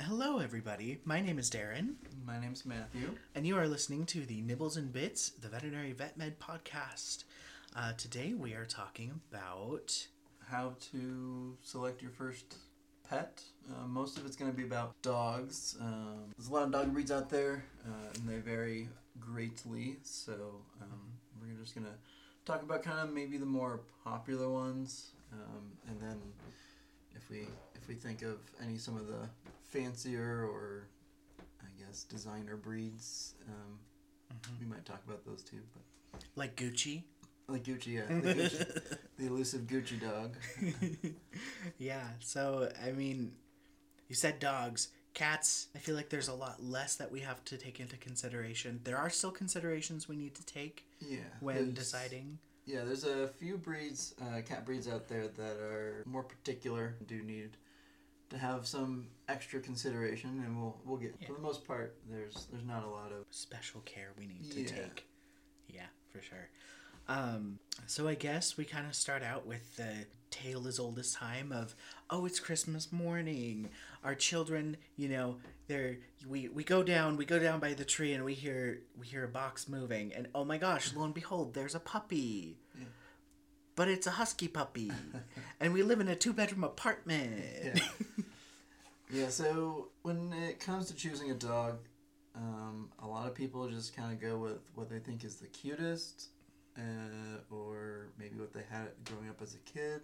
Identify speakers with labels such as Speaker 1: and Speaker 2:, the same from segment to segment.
Speaker 1: Hello, everybody. My name is Darren,
Speaker 2: My name's Matthew.
Speaker 1: and you are listening to the Nibbles and Bits, the Veterinary Vet Med podcast. Today we are talking about
Speaker 2: How to select your first pet. Most of it's going to be about dogs. There's a lot of dog breeds out there, and they vary greatly. So we're just going to talk about kind of maybe the more popular ones, and then if we think of some of the fancier or I guess designer breeds, we might talk about those too. But
Speaker 1: like Gucci.
Speaker 2: like Gucci, yeah, the elusive Gucci dog.
Speaker 1: Yeah, so I mean, you said dogs. Cats, I feel like there's a lot less that we have to take into consideration. There are still considerations we need to take when deciding.
Speaker 2: Yeah, there's a few breeds, cat breeds out there that are more particular, do need to have some extra consideration, and we'll get. For the most part, there's not a lot of
Speaker 1: special care we need to take. Yeah, for sure. So I guess we kind of start out with the tale as old as time of, oh, it's Christmas morning. Our children, we go down by the tree and we hear a box moving, and oh my gosh, lo and behold, there's a puppy. Yeah. But it's a husky puppy. And we live in a 2-bedroom apartment.
Speaker 2: Yeah. Yeah, so when it comes to choosing a dog, a lot of people just kind of go with what they think is the cutest, or maybe what they had growing up as a kid.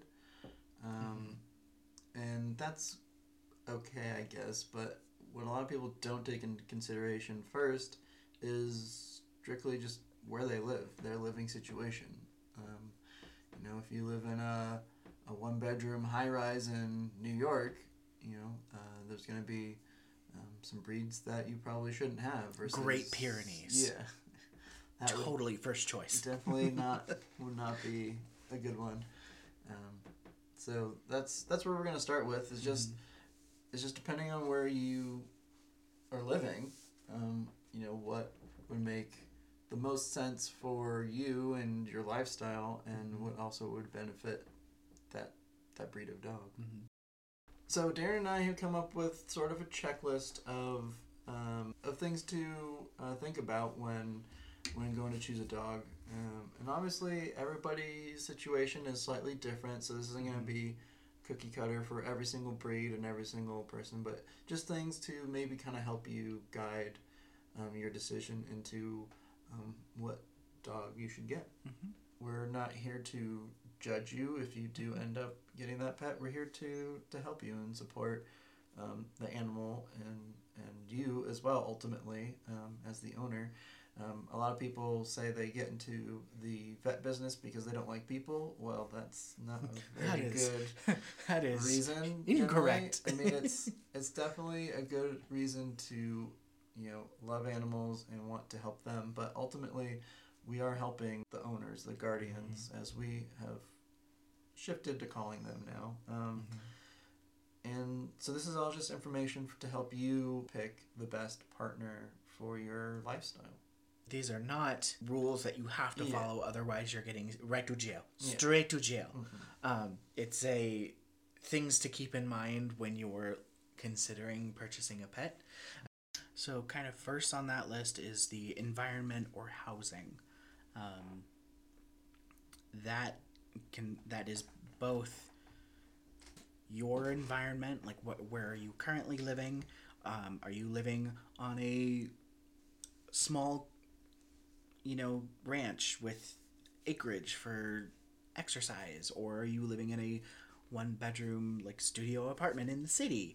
Speaker 2: And that's okay, I guess, but what a lot of people don't take into consideration first is strictly just where they live, their living situation. If you live in a 1-bedroom high-rise in New York, there's going to be some breeds that you probably shouldn't have. Versus,
Speaker 1: Great Pyrenees.
Speaker 2: Yeah.
Speaker 1: Totally first choice.
Speaker 2: Definitely would not be a good one. So that's where we're going to start with. It's just depending on where you are living, what would make the most sense for you and your lifestyle, and what also would benefit that breed of dog.
Speaker 1: Mm-hmm.
Speaker 2: So Darren and I have come up with sort of a checklist of things to think about when going to choose a dog. And obviously everybody's situation is slightly different, so this isn't going to be cookie cutter for every single breed and every single person, but just things to maybe kind of help you guide your decision into what dog you should get.
Speaker 1: Mm-hmm. We're
Speaker 2: not here to judge you if you do end up getting that pet. We're here to help you and support the animal and you as well, ultimately, as the owner. A lot of people say they get into the vet business because they don't like people. Well, that's not a very good reason.
Speaker 1: Incorrect.
Speaker 2: Generally. I mean, it's definitely a good reason to love animals and want to help them, but ultimately we are helping the owners, the guardians, as we have shifted to calling them now. And so this is all just information to help you pick the best partner for your lifestyle.
Speaker 1: These are not rules that you have to follow, otherwise you're getting right to jail. Straight to jail. It's things to keep in mind when you're considering purchasing a pet. So kind of first on that list is the environment or housing. That is both your environment, like where are you currently living? Are you living on a small, ranch with acreage for exercise, or are you living in a 1-bedroom like studio apartment in the city?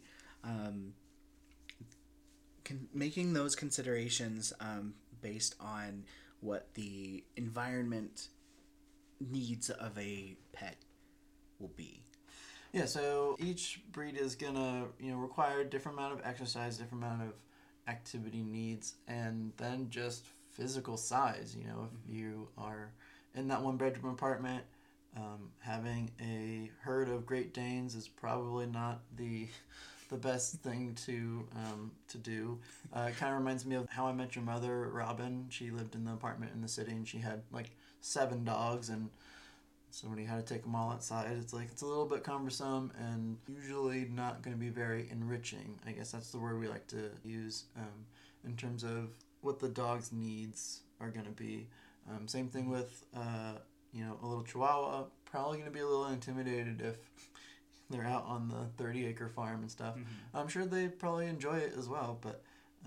Speaker 1: Making those considerations based on what the environment needs of a pet will be.
Speaker 2: Yeah, so each breed is gonna require a different amount of exercise, different amount of activity needs, and then just physical size. If you are in that 1-bedroom apartment, having a herd of Great Danes is probably not the best thing to do. It kind of reminds me of How I Met Your Mother. Robin, she lived in the apartment in the city, and she had like 7 dogs, and somebody had to take them all outside. It's like, it's a little bit cumbersome and usually not going to be very enriching. I guess that's the word we like to use in terms of what the dog's needs are going to be. Same thing with, a little Chihuahua, probably going to be a little intimidated if they're out on the 30-acre farm and stuff.
Speaker 1: Mm-hmm.
Speaker 2: I'm sure they probably enjoy it as well, but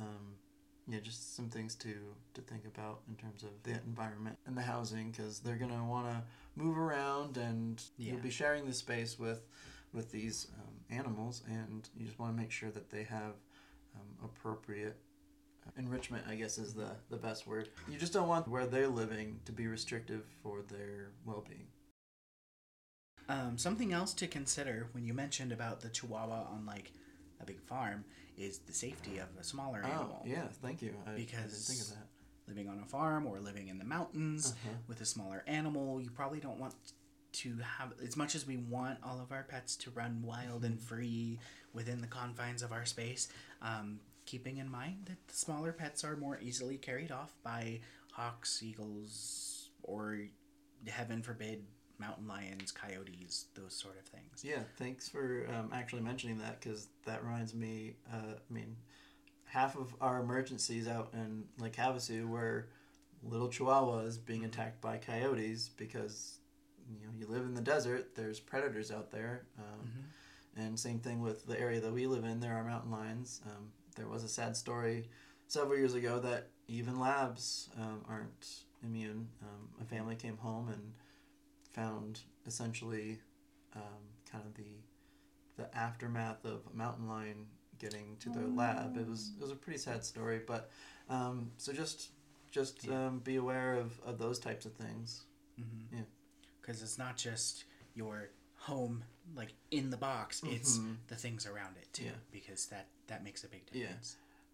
Speaker 2: just some things to think about in terms of the environment and the housing, because they're going to want to move around, and you'll be sharing the space with these animals, and you just want to make sure that they have appropriate enrichment, I guess is the best word. You just don't want where they're living to be restrictive for their well-being.
Speaker 1: Something else to consider when you mentioned about the Chihuahua on like a big farm is the safety of a smaller animal.
Speaker 2: Oh, yeah, thank you. I
Speaker 1: because
Speaker 2: didn't think of that.
Speaker 1: Living on a farm or living in the mountains with a smaller animal, you probably don't want to have, as much as we want all of our pets to run wild and free within the confines of our space, keeping in mind that the smaller pets are more easily carried off by hawks, eagles, or heaven forbid, mountain lions, coyotes, those sort of things.
Speaker 2: Yeah, thanks for actually mentioning that, because that reminds me, half of our emergencies out in Lake Havasu were little Chihuahuas being attacked by coyotes because, you live in the desert, there's predators out there. And same thing with the area that we live in, there are mountain lions. There was a sad story several years ago that even labs aren't immune. A family came home and found essentially kind of the aftermath of a mountain lion getting to their lab. It was a pretty sad story, but so just be aware of those types of things. Yeah,
Speaker 1: because it's not just your home like in the box, it's the things around it too, because that makes a big difference.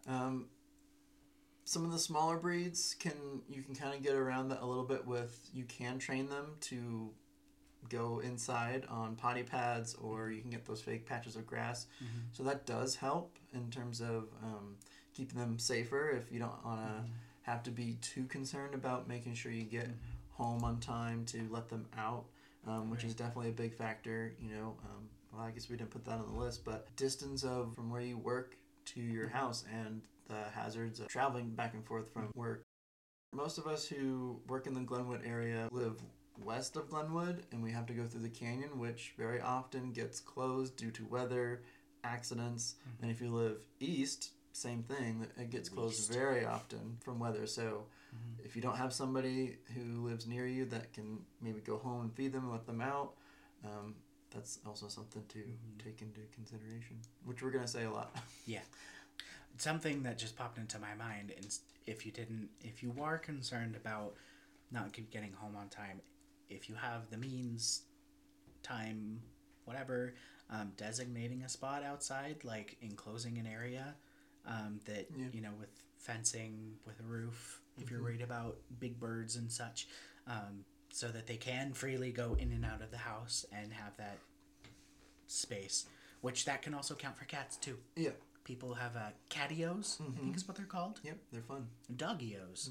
Speaker 2: Some of the smaller breeds you can kind of get around that a little bit with, you can train them to go inside on potty pads, or you can get those fake patches of grass. So that does help in terms of keeping them safer if you don't want to have to be too concerned about making sure you get home on time to let them out, which is definitely a big factor. Well, I guess we didn't put that on the list, but distance from where you work to your house and the hazards of traveling back and forth from work. Most of us who work in the Glenwood area live west of Glenwood, and we have to go through the canyon, which very often gets closed due to weather, accidents. And if you live east, same thing, it gets closed very often from weather. So if you don't have somebody who lives near you that can maybe go home and feed them and let them out, that's also something to take into consideration, which we're going to say a lot.
Speaker 1: Yeah. Something that just popped into my mind, and if you are concerned about not getting home on time, if you have the means, time, whatever, designating a spot outside, like enclosing an area that, with fencing, with a roof, if you're worried about big birds and such, so that they can freely go in and out of the house and have that space, which that can also count for cats too.
Speaker 2: Yeah.
Speaker 1: People have catios, I think is what they're called.
Speaker 2: Yep, they're fun.
Speaker 1: Doggios.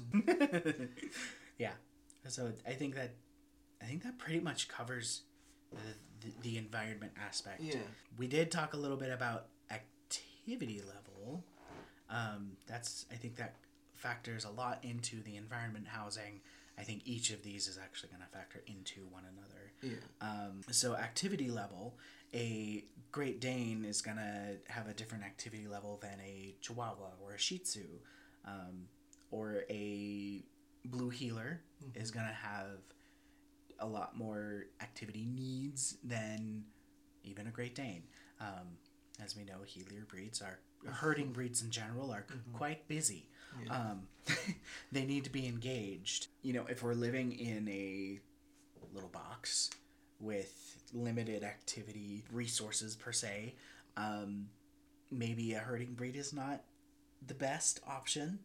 Speaker 1: Yeah. So I think that pretty much covers the environment aspect.
Speaker 2: Yeah.
Speaker 1: We did talk a little bit about activity level. I think that factors a lot into the environment housing. I think each of these is actually going to factor into one another.
Speaker 2: Yeah.
Speaker 1: So activity level, a Great Dane is going to have a different activity level than a Chihuahua or a Shih Tzu, or a Blue Heeler is going to have a lot more activity needs than even a Great Dane. As we know, Heeler breeds herding breeds in general are quite busy.
Speaker 2: Yeah.
Speaker 1: They need to be engaged. If we're living in a little box with limited activity resources per se, maybe a herding breed is not the best option.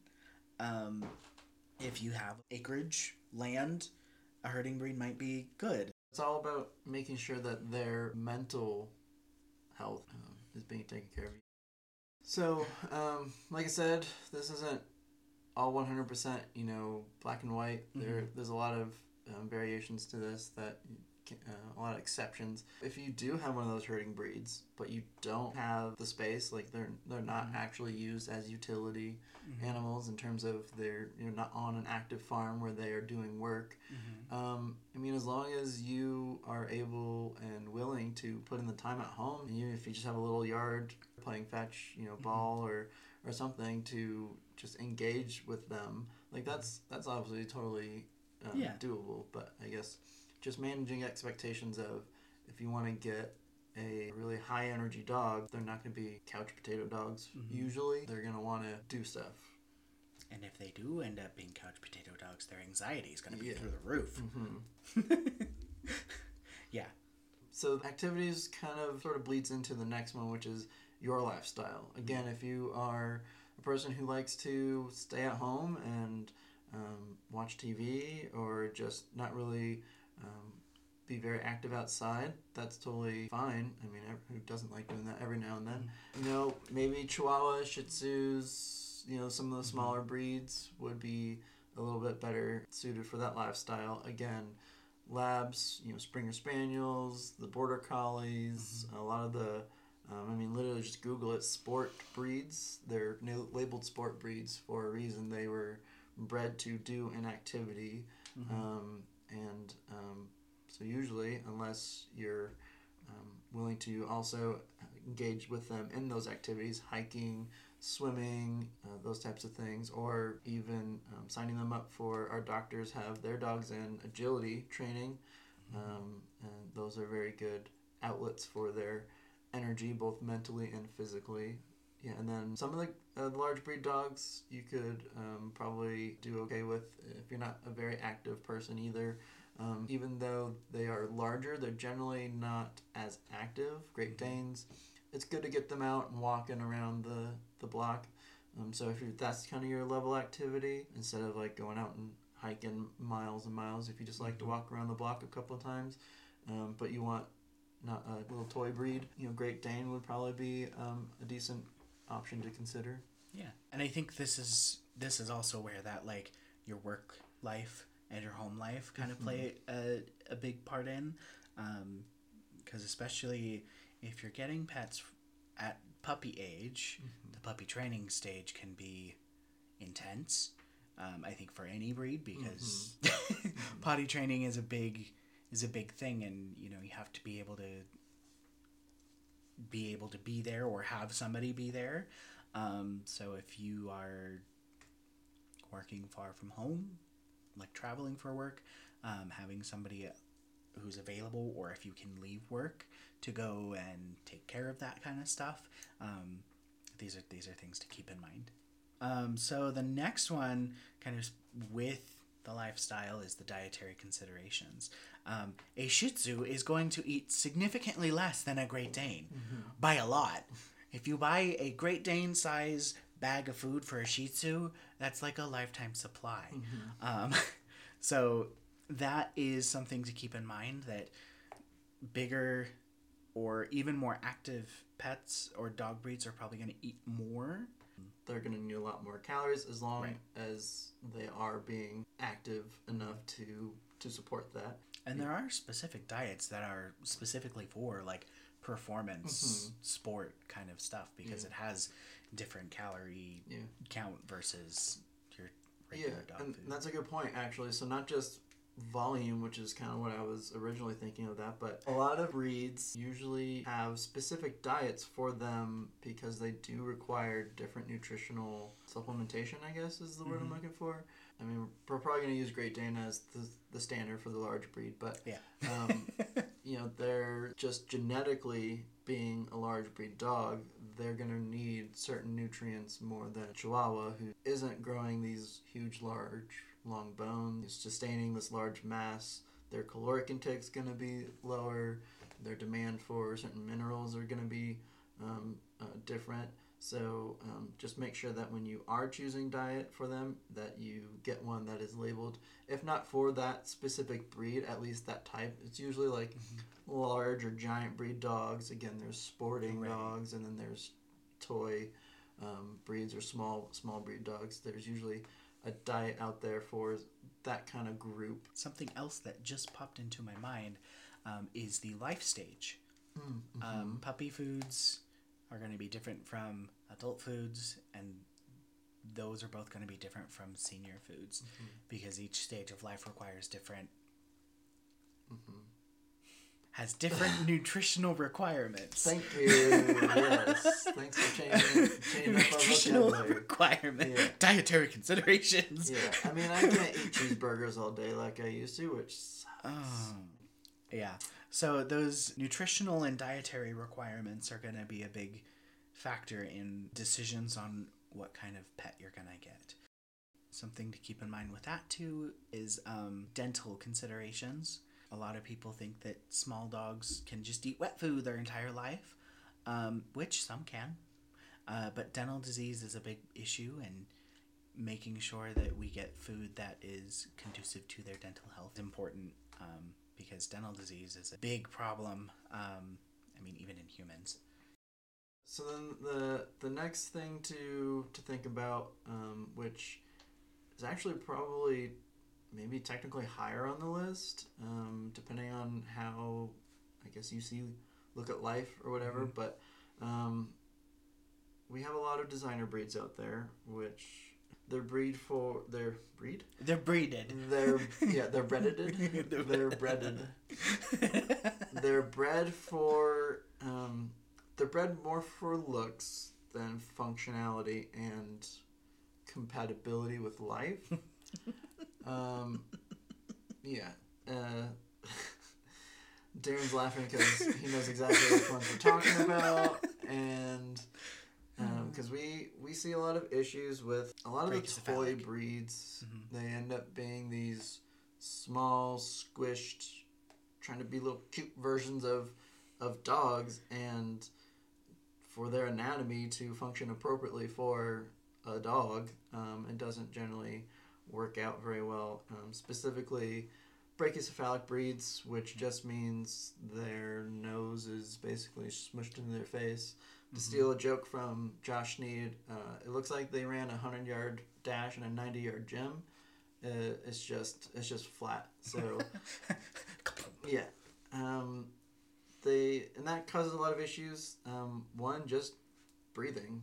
Speaker 1: If you have acreage, land, a herding breed might be good.
Speaker 2: It's all about making sure that their mental health is being taken care of. So, like I said, this isn't all 100%, black and white. There's a lot of variations to this that a lot of exceptions. If you do have one of those herding breeds, but you don't have the space, like they're not actually used as utility animals in terms of they're not on an active farm where they are doing work. I mean, as long as you are able and willing to put in the time at home, and even if you just have a little yard playing fetch, ball or something to just engage with them, like that's obviously totally doable. But I guess just managing expectations of, if you want to get a really high energy dog, they're not going to be couch potato dogs. Usually they're going to want to do stuff.
Speaker 1: And if they do end up being couch potato dogs, their anxiety is going to be through the roof. Yeah.
Speaker 2: So activities kind of sort of bleeds into the next one, which is your lifestyle. Again, if you are a person who likes to stay at home and watch TV, or just not really be very active outside, that's totally fine. I mean, who doesn't like doing that every now and then? Maybe Chihuahua, Shih Tzus, some of the smaller breeds would be a little bit better suited for that lifestyle. Again, Labs, Springer Spaniels, the Border Collies, a lot of the, literally just Google it, sport breeds. They're labeled sport breeds for a reason. They were bred to do an activity. So usually, unless you're willing to also engage with them in those activities, hiking, swimming, those types of things, or even signing them up for, our doctors have their dogs in agility training, and those are very good outlets for their energy, both mentally and physically. Yeah, and then some of the large breed dogs you could probably do okay with if you're not a very active person either. Even though they are larger, they're generally not as active. Great Danes, it's good to get them out and walking around the block. So if that's kind of your level activity, instead of like going out and hiking miles and miles, if you just like to walk around the block a couple of times, but you want not a little toy breed, Great Dane would probably be a decent option to consider.
Speaker 1: Yeah, and I think this is also where that, like, your work life and your home life kind of play a big part in, because especially if you're getting pets at puppy age, the puppy training stage can be intense. I think for any breed, because potty training is a big thing, and you have to be able to be there or have somebody be there. So if you are working far from home, like traveling for work, having somebody who's available, or if you can leave work to go and take care of that kind of stuff, these are things to keep in mind. So the next one, kind of with the lifestyle, is the dietary considerations. A Shih Tzu is going to eat significantly less than a Great Dane, by a lot. If you buy a Great Dane size bag of food for a Shih Tzu, that's like a lifetime supply. So that is something to keep in mind, that bigger or even more active pets or dog breeds are probably going to eat more.
Speaker 2: They're going to need a lot more calories, as long as they are being active enough to support that.
Speaker 1: And there are specific diets that are specifically for, like, performance sport kind of stuff, because it has different calorie count versus your regular dog food.
Speaker 2: And that's a good point, actually. So not just volume, which is kind of what I was originally thinking of that, but a lot of breeds usually have specific diets for them, because they do require different nutritional supplementation, I guess is the word I'm looking for. I mean, we're probably going to use Great Dane as the standard for the large breed, but they're just genetically, being a large breed dog, they're going to need certain nutrients more than a Chihuahua, who isn't growing these huge, large, long bones, sustaining this large mass. Their caloric intake is going to be lower. Their demand for certain minerals are going to be different. So just make sure that when you are choosing diet for them, that you get one that is labeled, if not for that specific breed, at least that type. It's usually like large or giant breed dogs. Again, there's sporting dogs, and then there's toy breeds, or small breed dogs. There's usually a diet out there for that kind of group.
Speaker 1: Something else that just popped into my mind, is the life stage.
Speaker 2: Mm-hmm.
Speaker 1: Puppy foods are going to be different from adult foods, and those are both going to be different from senior foods, because each stage of life requires different has different nutritional requirements.
Speaker 2: Thank you. Yes. Thanks for changing up our
Speaker 1: Nutritional
Speaker 2: vocabulary.
Speaker 1: requirement,
Speaker 2: Yeah.
Speaker 1: dietary considerations.
Speaker 2: Yeah, I mean, I can't eat cheeseburgers all day like I used to, which sucks.
Speaker 1: Yeah. So those nutritional and dietary requirements are going to be a big factor in decisions on what kind of pet you're going to get. Something to keep in mind with that too is dental considerations. A lot of people think that small dogs can just eat wet food their entire life, which some can. But dental disease is a big issue, and making sure that we get food that is conducive to their dental health is important, because dental disease is a big problem, even in humans.
Speaker 2: So then the next thing to think about, which is actually probably maybe technically higher on the list, depending on how, I guess, look at life or whatever, but we have a lot of designer breeds out there, which they're breeded.
Speaker 1: They're breeded.
Speaker 2: They're breaded. They're breaded. They're bred for they're bred more for looks than functionality and compatibility with life. Darren's laughing because he knows exactly which ones we're talking about, and because we see a lot of issues with a lot of the toy breeds. They end up being these small, squished, trying to be little cute versions of dogs, and for their anatomy to function appropriately for a dog, it doesn't generally work out very well. Specifically, brachycephalic breeds, which just means their nose is basically smushed into their face. To steal a joke from Josh Sneed, it looks like they ran a 100-yard dash and a 90-yard gym. It's just flat. So yeah, and that causes a lot of issues. One, just breathing.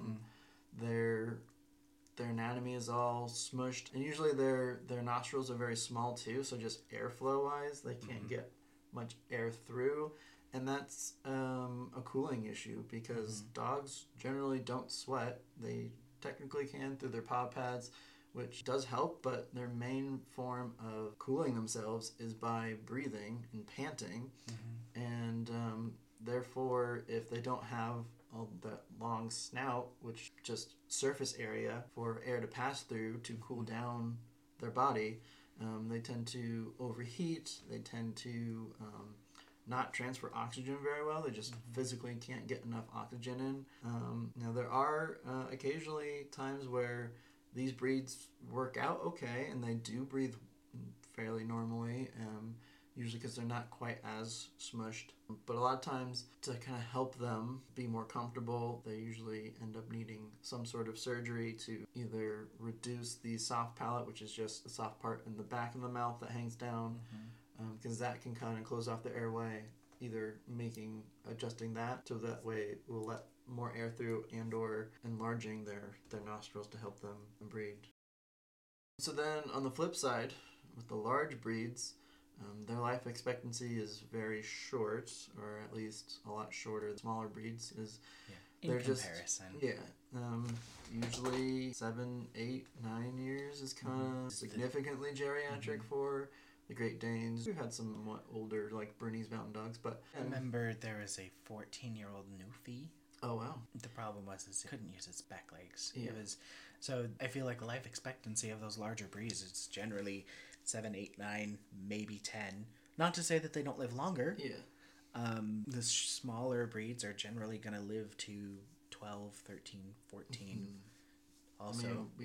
Speaker 2: Their anatomy is all smushed, and usually their nostrils are very small too. So just airflow wise, they can't get much air through. And that's a cooling issue, because dogs generally don't sweat. They technically can through their paw pads, which does help, but their main form of cooling themselves is by breathing and panting. And therefore, if they don't have all that long snout, which just surface area for air to pass through to cool down their body, they tend to overheat. They tend to not transfer oxygen very well. They just physically can't get enough oxygen in. Now, there are occasionally times where these breeds work out okay, and they do breathe fairly normally, usually because they're not quite as smushed. But a lot of times, to kind of help them be more comfortable, they usually end up needing some sort of surgery to either reduce the soft palate, which is just the soft part in the back of the mouth that hangs down, because that can kind of close off the airway, either adjusting that so that way it will let more air through, and or enlarging their nostrils to help them breathe. So then on the flip side, with the large breeds, their life expectancy is very short, or at least a lot shorter than smaller breeds.
Speaker 1: In comparison.
Speaker 2: Usually 7, 8, 9 years is kind of significantly geriatric for the Great Danes. We've had some older, like Bernese Mountain Dogs, but
Speaker 1: I remember there was a 14-year-old Newfie.
Speaker 2: Oh wow!
Speaker 1: The problem was it couldn't use its back legs.
Speaker 2: Yeah.
Speaker 1: So I feel like life expectancy of those larger breeds is generally 7, 8, 9, maybe 10. Not to say that they don't live longer.
Speaker 2: Yeah.
Speaker 1: The smaller breeds are generally going to live to 12, 13, 14. Also,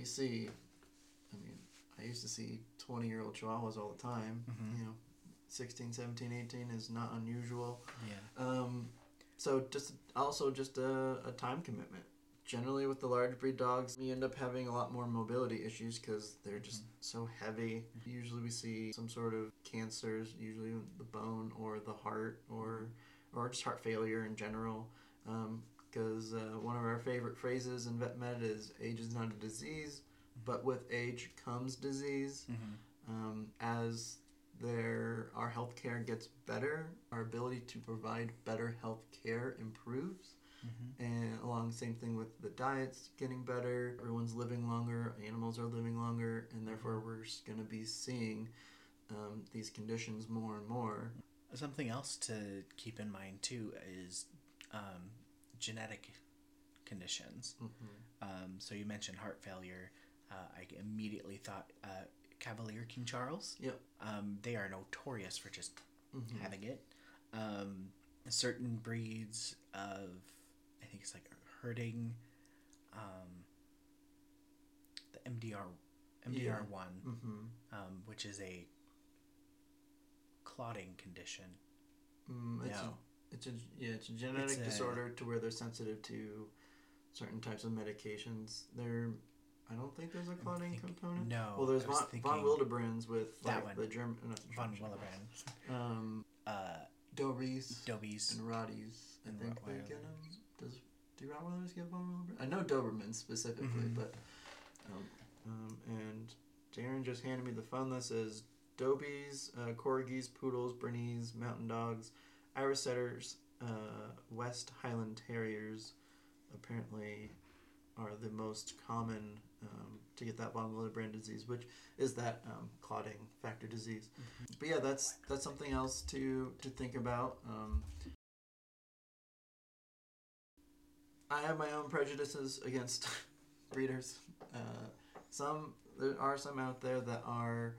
Speaker 2: I used to see 20-year-old Chihuahuas all the time. 16, 17, 18 is not unusual.
Speaker 1: Yeah.
Speaker 2: So just a time commitment. generally with the large breed dogs, we end up having a lot more mobility issues because they're just so heavy. Usually we see some sort of cancers, usually the bone or the heart, or just heart failure in general. Because one of our favorite phrases in vet med is age is not a disease, but with age comes disease. As our healthcare gets better, our ability to provide better healthcare improves. And along the same thing with the diets getting better, everyone's living longer, animals are living longer, and therefore we're just going to be seeing these conditions more and more.
Speaker 1: Something else to keep in mind too is genetic conditions. So you mentioned heart failure. I immediately thought Cavalier King Charles.
Speaker 2: Yep.
Speaker 1: They are notorious for just having it. Certain breeds of, I think it's like herding, the MDR1, which is a clotting condition.
Speaker 2: It's a genetic disorder to where they're sensitive to certain types of medications. I don't think there's a clotting component.
Speaker 1: No.
Speaker 2: Well, there's von Willebrand's with like the German.
Speaker 1: Von Willebrand.
Speaker 2: Dobies. And Roddies. I think they get them. Do Rottweilers get von Willebrand? I know Doberman specifically, but and Darren just handed me the fun list as Dobies, Corgis, Poodles, Bernese, Mountain Dogs, Irish Setters, West Highland Terriers apparently are the most common to get that von Willebrand disease, which is that clotting factor disease. But yeah, that's something else to think about. I have my own prejudices against breeders. There are some out there that are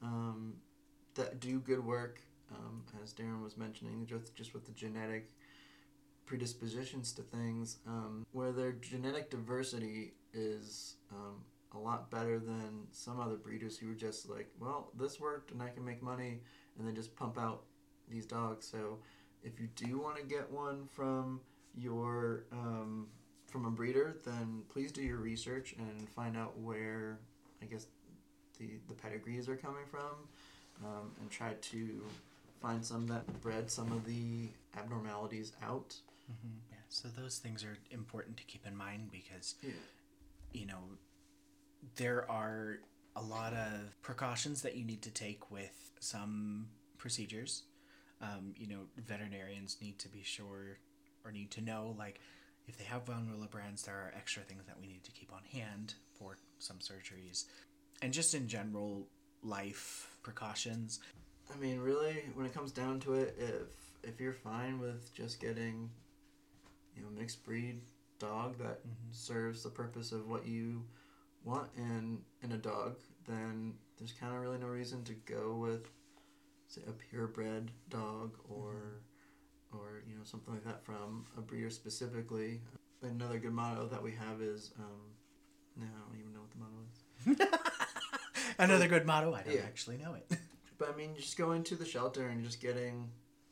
Speaker 2: that do good work, as Darren was mentioning, just with the genetic predispositions to things, where their genetic diversity is a lot better than some other breeders who are just like, well, this worked and I can make money, and they just pump out these dogs. So if you do want to get one from your from a breeder, then please do your research and find out where, I guess, the pedigrees are coming from, and try to find some that bred some of the abnormalities out.
Speaker 1: Yeah, so those things are important to keep in mind because, you know, there are a lot of precautions that you need to take with some procedures. You know, veterinarians need to be sure or need to know, like, if they have von Willebrand's, there are extra things that we need to keep on hand for some surgeries. And just in general, life precautions.
Speaker 2: I mean, really, when it comes down to it, if you're fine with just getting, you know, mixed breed dog that serves the purpose of what you want in a dog, then there's kind of really no reason to go with, say, a purebred dog or you know, something like that from a breeder specifically. Another good motto that we have is, no, I don't even know what the motto is.
Speaker 1: Another good motto? I don't actually know it.
Speaker 2: But I mean, just going to the shelter and just getting,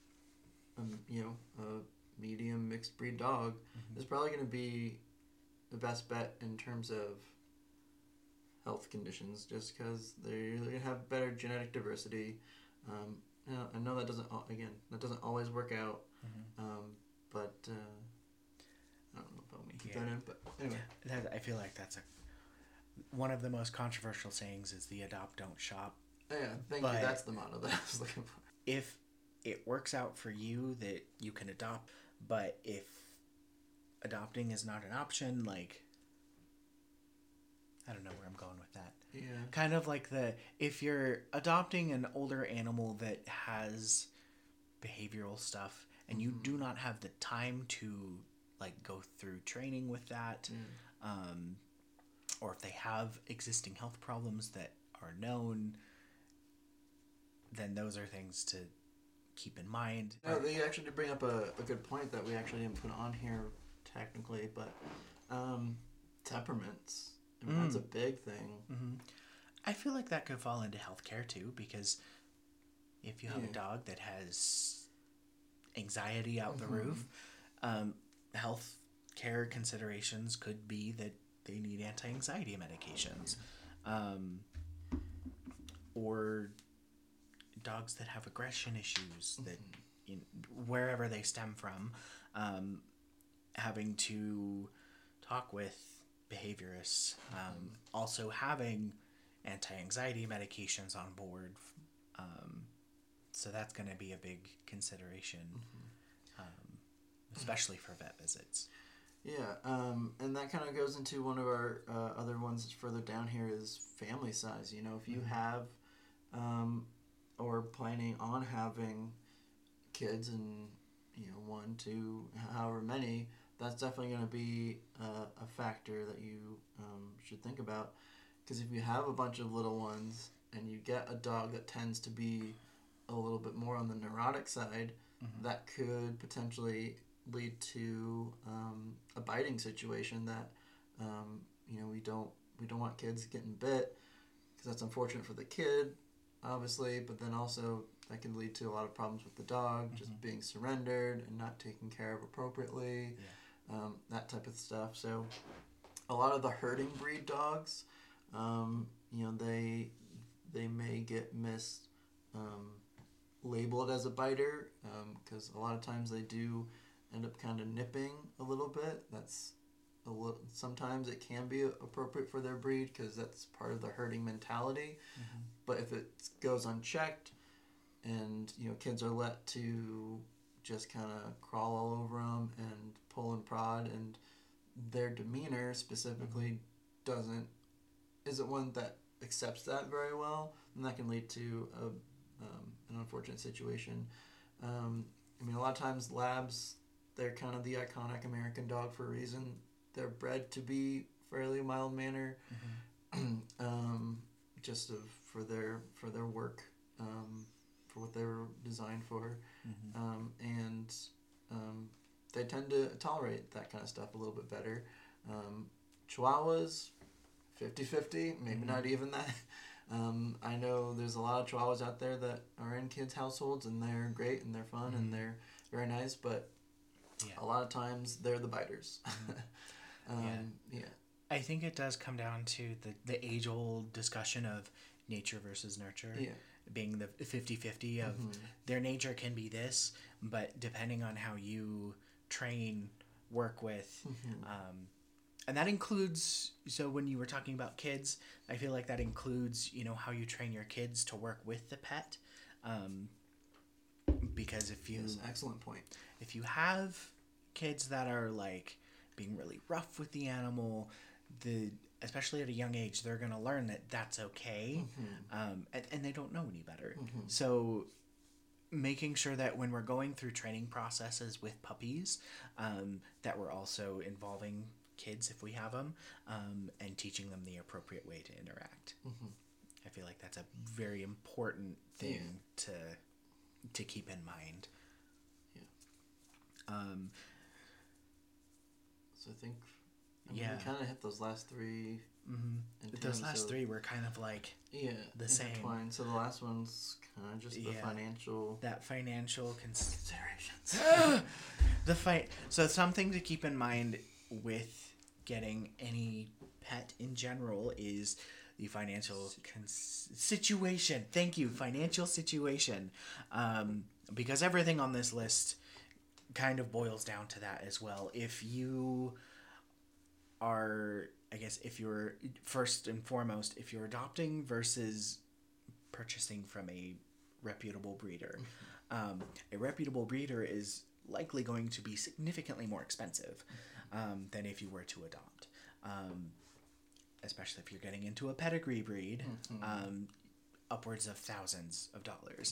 Speaker 2: you know, a medium mixed breed dog is probably going to be the best bet in terms of health conditions, just because they're going to have better genetic diversity. You know, I know that doesn't always work out, but I don't know if I'm going to keep that in, but anyway.
Speaker 1: I feel like that's one of the most controversial sayings is the adopt, don't shop.
Speaker 2: Yeah, thank you. That's the motto that I was looking for.
Speaker 1: If it works out for you, that you can adopt, but if adopting is not an option, like, I don't know where I'm going with that.
Speaker 2: Yeah.
Speaker 1: Kind of like if you're adopting an older animal that has behavioral stuff and you do not have the time to, like, go through training with that, or if they have existing health problems that are known, then those are things to keep in mind.
Speaker 2: No, they actually did bring up a good point that we actually didn't put on here technically, but temperaments. I mean, that's a big thing.
Speaker 1: I feel like that could fall into healthcare too, because if you have a dog that has anxiety out the roof, health care considerations could be that they need anti-anxiety medications, or dogs that have aggression issues that wherever they stem from, having to talk with behaviorists, also having anti-anxiety medications on board. So that's going to be a big consideration, especially for vet visits.
Speaker 2: Yeah, and that kind of goes into one of our other ones further down here is family size. You know, if you have or planning on having kids and, you know, 1, 2, however many, that's definitely going to be a factor that you should think about. Because if you have a bunch of little ones and you get a dog that tends to be a little bit more on the neurotic side, that could potentially lead to a biting situation that you know, we don't want kids getting bit, because that's unfortunate for the kid, obviously, but then also that can lead to a lot of problems with the dog, just being surrendered and not taken care of appropriately, that type of stuff. So a lot of the herding breed dogs, you know, they may get labeled as a biter, because a lot of times they do end up kind of nipping a little bit. That's sometimes it can be appropriate for their breed because that's part of the herding mentality. But if it goes unchecked and, you know, kids are let to just kind of crawl all over them and pull and prod, and their demeanor specifically isn't one that accepts that very well, then that can lead to an unfortunate situation. I mean, a lot of times labs, they're kind of the iconic American dog for a reason. They're bred to be fairly mild-mannered, just for their work, for what they were designed for, and they tend to tolerate that kind of stuff a little bit better. Chihuahuas, 50-50, maybe not even that. I know there's a lot of Chihuahuas out there that are in kids' households, and they're great, and they're fun, and they're very nice, but a lot of times they're the biters.
Speaker 1: I think it does come down to the age-old discussion of nature versus nurture, being the 50-50 of their nature can be this, but depending on how you train, work with, and that includes, so when you were talking about kids, I feel like that includes, you know, how you train your kids to work with the pet, because if you...
Speaker 2: Yes, excellent point.
Speaker 1: If you have kids that are, like, being really rough with the animal, especially at a young age, they're going to learn that that's okay, and they don't know any better. So making sure that when we're going through training processes with puppies, that we're also involving kids if we have them, and teaching them the appropriate way to interact. I feel like that's a very important thing to keep in mind.
Speaker 2: So I think we kind of hit those last three.
Speaker 1: Those last three were kind of like the same.
Speaker 2: So the last one's kind of just the financial...
Speaker 1: That financial considerations. So something to keep in mind with getting any pet in general is the financial situation. Thank you, financial situation. Because everything on this list kind of boils down to that as well. If you are, I guess, if you're first and foremost, if you're adopting versus purchasing from a reputable breeder, a reputable breeder is likely going to be significantly more expensive than if you were to adopt, especially if you're getting into a pedigree breed, upwards of thousands of dollars.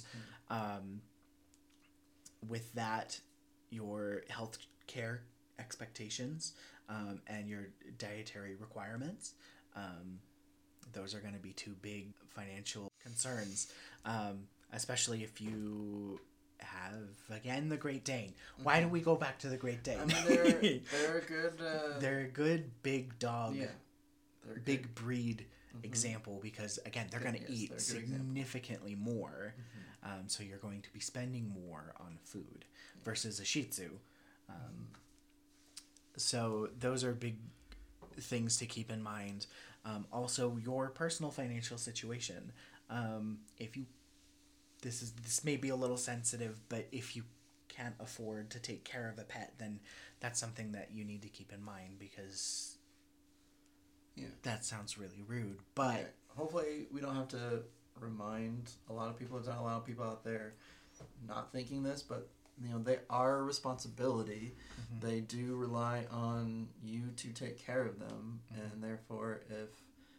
Speaker 1: With that, your health care expectations and your dietary requirements, those are going to be two big financial concerns, especially if you have, again, the Great Dane. Why do we go back to the Great Dane?
Speaker 2: I mean, they're a good...
Speaker 1: they're a good big dog, big
Speaker 2: good
Speaker 1: breed example, because, again, they're going to eat significantly more, so you're going to be spending more on food versus a Shih Tzu. So those are big things to keep in mind. Also, your personal financial situation. If you this may be a little sensitive, but if you can't afford to take care of a pet, then that's something that you need to keep in mind, because that sounds really rude. But
Speaker 2: hopefully we don't have to remind a lot of people. There's not a lot of people out there not thinking this, but they are a responsibility. Mm-hmm. They do rely on you to take care of them, mm-hmm. and therefore if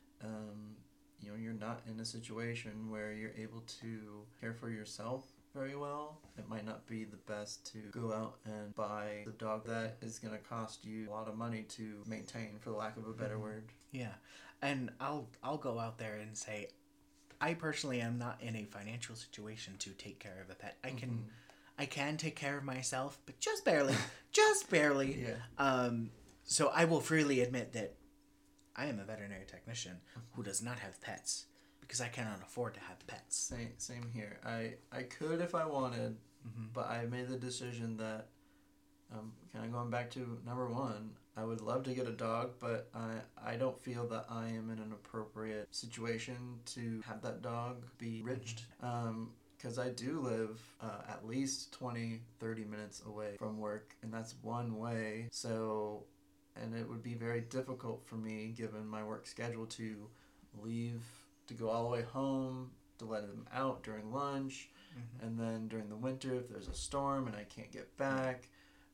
Speaker 2: you're not in a situation where you're able to care for yourself very well, it might not be the best to go out and buy the dog that is going to cost you a lot of money to maintain, for the lack of a better word.
Speaker 1: Yeah. And I'll go out there and say, I personally am not in a financial situation to take care of a pet. I can take care of myself, but just barely. Just barely.
Speaker 2: Yeah.
Speaker 1: So I will freely admit that I am a veterinary technician who does not have pets, because I cannot afford to have pets.
Speaker 2: Same here. I could if I wanted, mm-hmm. but I made the decision that, kind of going back to number one, I would love to get a dog, but I don't feel that I am in an appropriate situation to have that dog be rich. Because I do live at least 20, 30 minutes away from work, and that's one way. So, and it would be very difficult for me, given my work schedule, to leave, to go all the way home, to let them out during lunch, mm-hmm. and then during the winter, if there's a storm and I can't get back.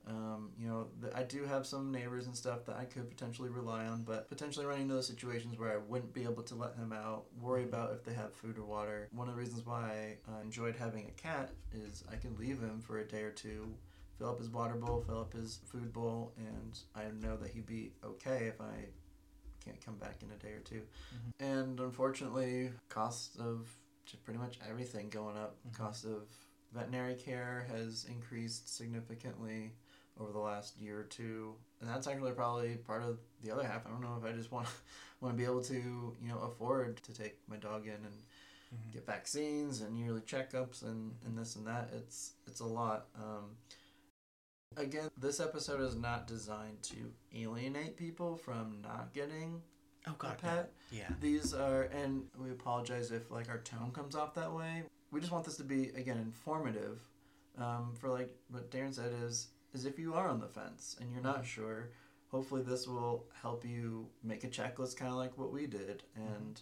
Speaker 2: I do have some neighbors and stuff that I could potentially rely on, but potentially running into those situations where I wouldn't be able to let them out, worry about if they have food or water. One of the reasons why I enjoyed having a cat is I could leave him for a day or two, fill up his water bowl, fill up his food bowl, and I know that he'd be okay if I can't come back in a day or two. Mm-hmm. And unfortunately, cost of pretty much everything going up. Mm-hmm. Cost of veterinary care has increased significantly over the last year or two, and that's actually probably part of the other half. I don't know if I just want to be able to afford to take my dog in and mm-hmm. get vaccines and yearly checkups and this and that. It's a lot. Again, this episode is not designed to alienate people from not getting a pet.
Speaker 1: No. Yeah.
Speaker 2: These are, and we apologize if our tone comes off that way. We just want this to be, again, informative. For what Darren said is if you are on the fence and you're not sure, hopefully this will help you make a checklist, kind of like what we did, and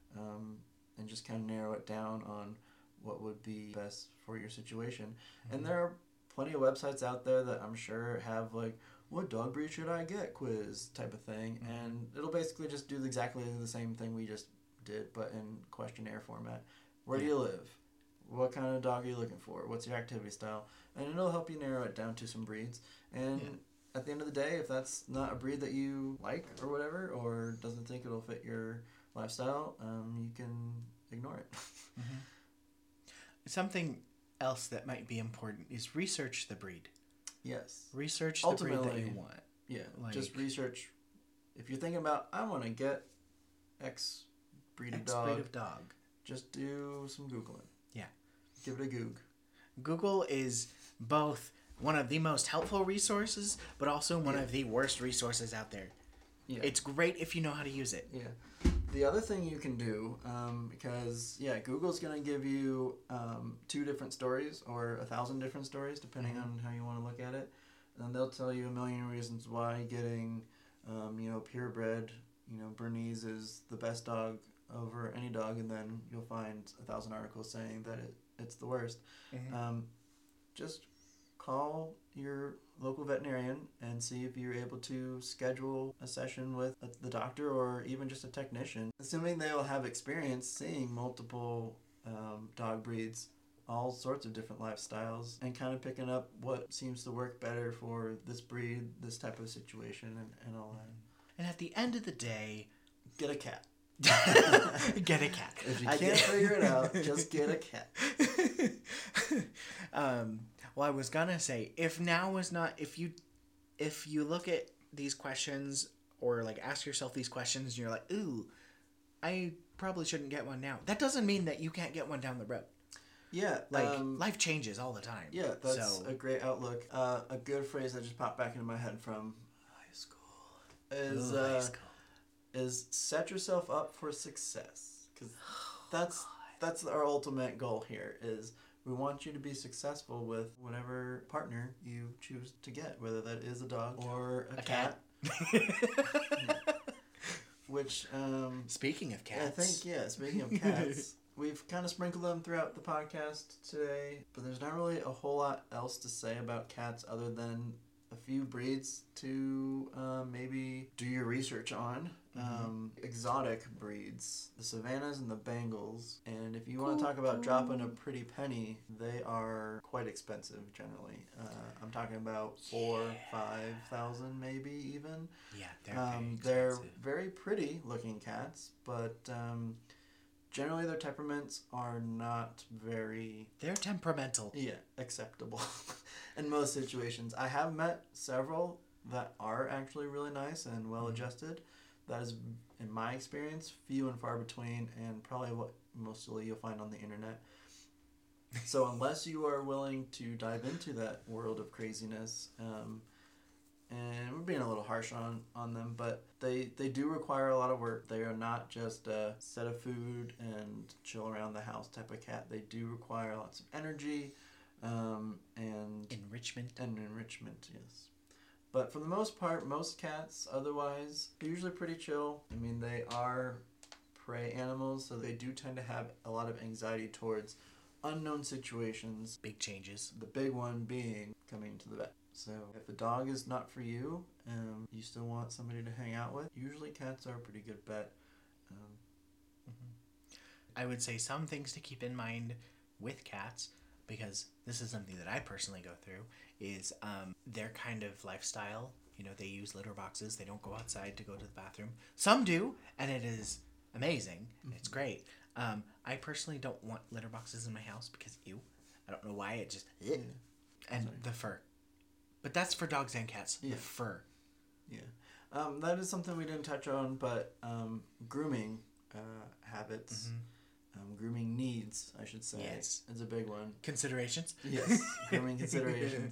Speaker 2: just kind of narrow it down on what would be best for your situation. Mm-hmm. And there are plenty of websites out there that I'm sure have what dog breed should I get quiz type of thing, mm-hmm. and it'll basically just do exactly the same thing we just did, but in questionnaire format. Where do you live? What kind of dog are you looking for? What's your activity style? And it'll help you narrow it down to some breeds. And at the end of the day, if that's not a breed that you like or whatever, or doesn't think it'll fit your lifestyle, you can ignore it.
Speaker 1: Mm-hmm. Something else that might be important is research the breed.
Speaker 2: Yes.
Speaker 1: Research the breed that you want.
Speaker 2: Yeah, just research. If you're thinking about, I want to get X breed of dog, just do some Googling.
Speaker 1: Yeah.
Speaker 2: Give it a Goog.
Speaker 1: Google is both one of the most helpful resources, but also one of the worst resources out there. Yeah. It's great if you know how to use it.
Speaker 2: Yeah. The other thing you can do, because, Google's going to give you 2 different stories or 1,000 different stories, depending mm-hmm. on how you want to look at it. And they'll tell you a million reasons why getting, purebred, Bernese is the best dog over any dog, and then you'll find 1,000 articles saying that it's the worst. Mm-hmm. Just call your local veterinarian and see if you're able to schedule a session with the doctor or even just a technician. Assuming they will have experience seeing multiple dog breeds, all sorts of different lifestyles, and kind of picking up what seems to work better for this breed, this type of situation, and all that.
Speaker 1: And at the end of the day,
Speaker 2: get a cat.
Speaker 1: Get a cat.
Speaker 2: If you can't figure it out, just get a cat.
Speaker 1: Well, I was gonna say, if you look at these questions or ask yourself these questions and you're like, ooh, I probably shouldn't get one now, that doesn't mean that you can't get one down the road.
Speaker 2: Yeah.
Speaker 1: Life changes all the time.
Speaker 2: Yeah, that's a great outlook. A good phrase that just popped back into my head from is
Speaker 1: Ooh, ice cold.
Speaker 2: is set yourself up for success, because that's our ultimate goal here. Is we want you to be successful with whatever partner you choose to get, whether that is a dog or a cat. Which
Speaker 1: speaking of cats,
Speaker 2: I think speaking of cats, we've kind of sprinkled them throughout the podcast today, but there's not really a whole lot else to say about cats other than a few breeds to maybe do your research on. Exotic breeds, the Savannahs and the Bengals. And if you want to talk about dropping a pretty penny, they are quite expensive generally. I'm talking about 4,000-5,000 maybe even.
Speaker 1: Yeah,
Speaker 2: they're very pretty looking cats, but generally their temperaments are not very...
Speaker 1: They're temperamental.
Speaker 2: Yeah, acceptable in most situations. I have met several that are actually really nice and well adjusted. That is, in my experience, few and far between, and probably what mostly you'll find on the internet. So unless you are willing to dive into that world of craziness, and we're being a little harsh on them, but they do require a lot of work. They are not just a set of food and chill around the house type of cat. They do require lots of energy and
Speaker 1: enrichment.
Speaker 2: And enrichment, yes. But for the most part, most cats otherwise are usually pretty chill. I mean, they are prey animals, so they do tend to have a lot of anxiety towards unknown situations.
Speaker 1: Big changes.
Speaker 2: The big one being coming to the vet. So if a dog is not for you, you still want somebody to hang out with, usually cats are a pretty good bet.
Speaker 1: I would say some things to keep in mind with cats, because this is something that I personally go through, is their kind of lifestyle. You know, they use litter boxes. They don't go outside to go to the bathroom. Some do, and it is amazing. It's great. I personally don't want litter boxes in my house because, ew. I don't know why. It just...
Speaker 2: Yeah.
Speaker 1: And the fur. But that's for dogs and cats.
Speaker 2: Yeah.
Speaker 1: The fur.
Speaker 2: Yeah. That is something we didn't touch on, but grooming habits... grooming needs, I should say.
Speaker 1: Yes.
Speaker 2: Is a big one.
Speaker 1: Considerations?
Speaker 2: Yes, grooming considerations.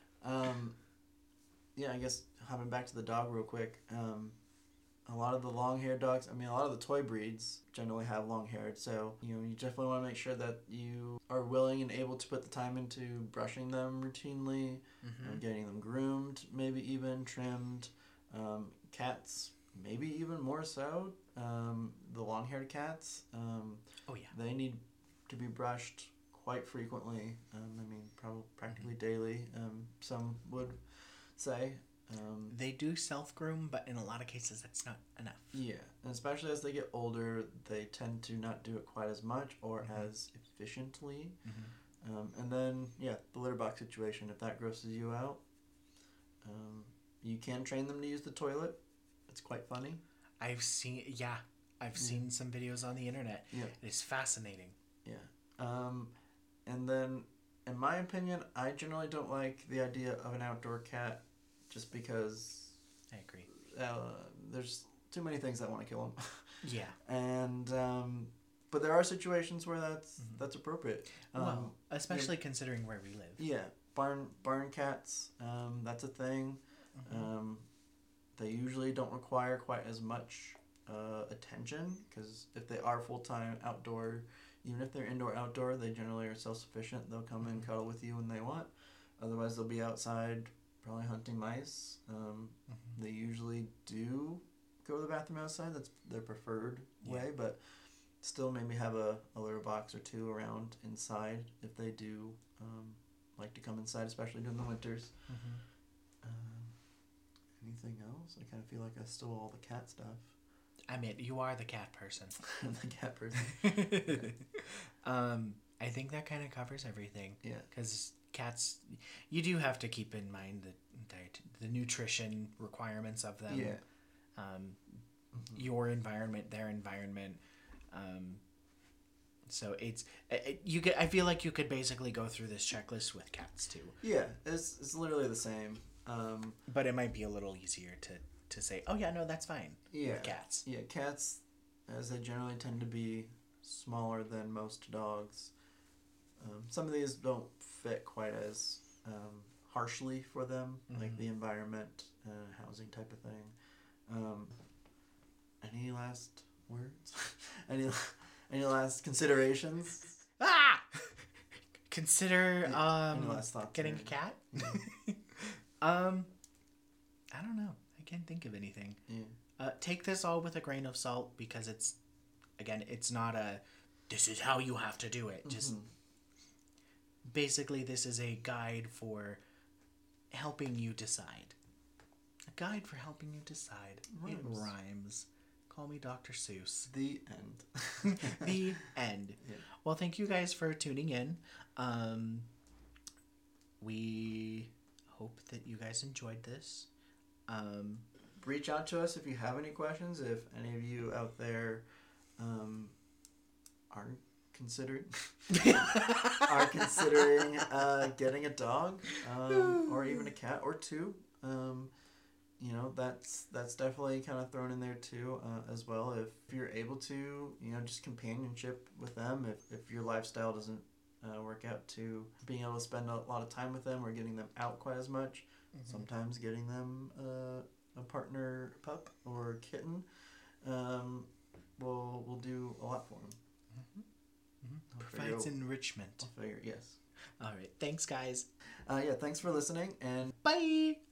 Speaker 2: Yeah, I guess hopping back to the dog real quick. A lot of the long-haired dogs, a lot of the toy breeds generally have long-haired, so you definitely want to make sure that you are willing and able to put the time into brushing them routinely, getting them groomed, maybe even trimmed. Cats, maybe even more so. The long-haired cats, they need to be brushed quite frequently. Practically daily. Some would say.
Speaker 1: They do self-groom, but in a lot of cases that's not enough.
Speaker 2: Yeah, and especially as they get older, they tend to not do it quite as much or as efficiently. And then, the litter box situation, if that grosses you out, you can train them to use the toilet. It's quite funny.
Speaker 1: I've seen some videos on the internet.
Speaker 2: Yeah.
Speaker 1: It is fascinating.
Speaker 2: Yeah. And then, in my opinion, I generally don't like the idea of an outdoor cat just because...
Speaker 1: I agree.
Speaker 2: There's too many things that want to kill them.
Speaker 1: Yeah.
Speaker 2: And, but there are situations where that's appropriate.
Speaker 1: Especially considering where we live.
Speaker 2: Yeah. Barn cats, that's a thing. They usually don't require quite as much attention, because if they are full-time outdoor, even if they're indoor-outdoor, they generally are self-sufficient. They'll come and cuddle with you when they want. Otherwise, they'll be outside probably hunting mice. They usually do go to the bathroom outside. That's their preferred way, but still maybe have a litter box or two around inside if they do like to come inside, especially during the winters. Anything else? I kind of feel like I stole all the cat stuff.
Speaker 1: I mean, you are the cat person.
Speaker 2: I'm the cat person.
Speaker 1: I think that kind of covers everything.
Speaker 2: Yeah.
Speaker 1: Because cats, you do have to keep in mind the nutrition requirements of them.
Speaker 2: Yeah.
Speaker 1: Your environment, their environment. So it's I feel like you could basically go through this checklist with cats too.
Speaker 2: Yeah, it's literally the same.
Speaker 1: But it might be a little easier to say, oh yeah, no, that's fine.
Speaker 2: Yeah.
Speaker 1: With cats.
Speaker 2: Yeah, cats, as they generally tend to be smaller than most dogs. Some of these don't fit quite as harshly for them, like the environment, housing type of thing. Any last words? any last considerations?
Speaker 1: Ah! Consider
Speaker 2: Any last thoughts?
Speaker 1: getting a cat? I don't know. I can't think of anything.
Speaker 2: Yeah.
Speaker 1: Take this all with a grain of salt because it's not a this is how you have to do it. Just basically this is a guide for helping you decide. A guide for helping you decide. It rhymes. Call me Dr. Seuss.
Speaker 2: The end.
Speaker 1: The end. Yeah. Well, thank you guys for tuning in. We hope that you guys enjoyed this.
Speaker 2: Reach out to us if you have any questions. If any of you out there are considering getting a dog or even a cat or two, that's definitely kind of thrown in there too as well. If you're able to, just companionship with them. If your lifestyle doesn't work out to being able to spend a lot of time with them or getting them out quite as much, sometimes getting them a partner pup or kitten will do a lot for them.
Speaker 1: Provides enrichment.
Speaker 2: Yes.
Speaker 1: All right. Thanks, guys.
Speaker 2: Thanks for listening, and
Speaker 1: bye.